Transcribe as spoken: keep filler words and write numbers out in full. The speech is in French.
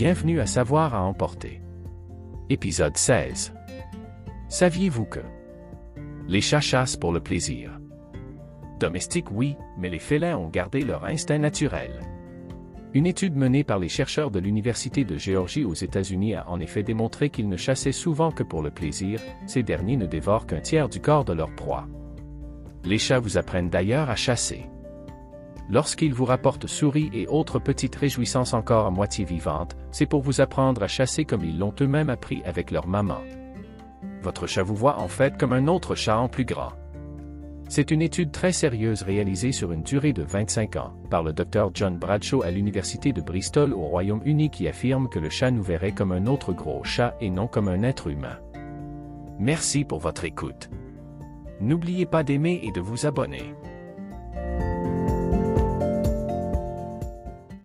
Bienvenue à Savoir à emporter. Épisode seize. Saviez-vous que les chats chassent pour le plaisir? Domestiques, oui, mais les félins ont gardé leur instinct naturel. Une étude menée par les chercheurs de l'Université de Géorgie aux États-Unis a en effet démontré qu'ils ne chassaient souvent que pour le plaisir, ces derniers ne dévorent qu'un tiers du corps de leur proie. Les chats vous apprennent d'ailleurs à chasser. Lorsqu'ils vous rapportent souris et autres petites réjouissances encore à moitié vivantes, c'est pour vous apprendre à chasser comme ils l'ont eux-mêmes appris avec leur maman. Votre chat vous voit en fait comme un autre chat en plus grand. C'est une étude très sérieuse réalisée sur une durée de vingt-cinq ans, par le docteur John Bradshaw à l'Université de Bristol au Royaume-Uni qui affirme que le chat nous verrait comme un autre gros chat et non comme un être humain. Merci pour votre écoute. N'oubliez pas d'aimer et de vous abonner.